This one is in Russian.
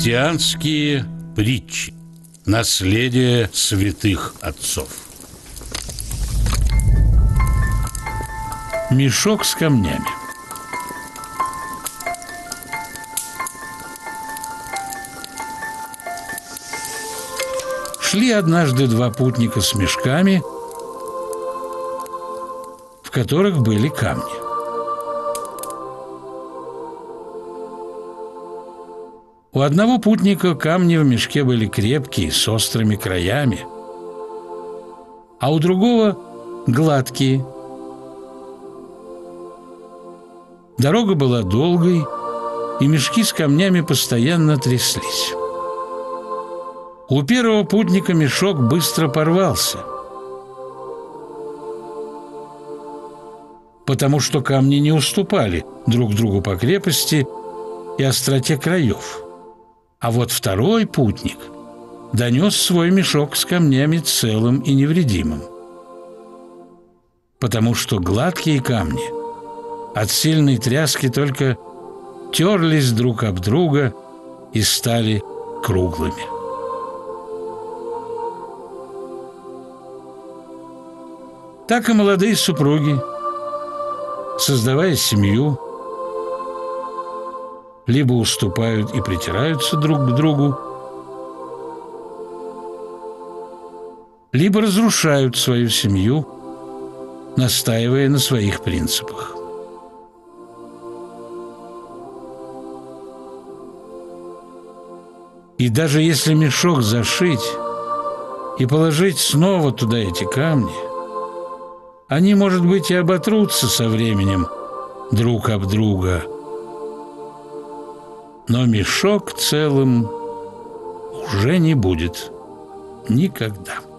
Христианские притчи. Наследие святых отцов. Мешок с камнями. Шли однажды два путника с мешками, в которых были камни. У одного путника камни в мешке были крепкие, с острыми краями, а у другого гладкие. Дорога была долгой, и мешки с камнями постоянно тряслись. У первого путника мешок быстро порвался, потому что камни не уступали друг другу по крепости и остроте краев. А вот второй путник донес свой мешок с камнями целым и невредимым, потому что гладкие камни от сильной тряски только терлись друг об друга и стали круглыми. Так и молодые супруги, создавая семью, либо уступают и притираются друг к другу, либо разрушают свою семью, настаивая на своих принципах. И даже если мешок зашить и положить снова туда эти камни, они, может быть, и оботрутся со временем друг об друга, но мешок целым уже не будет никогда.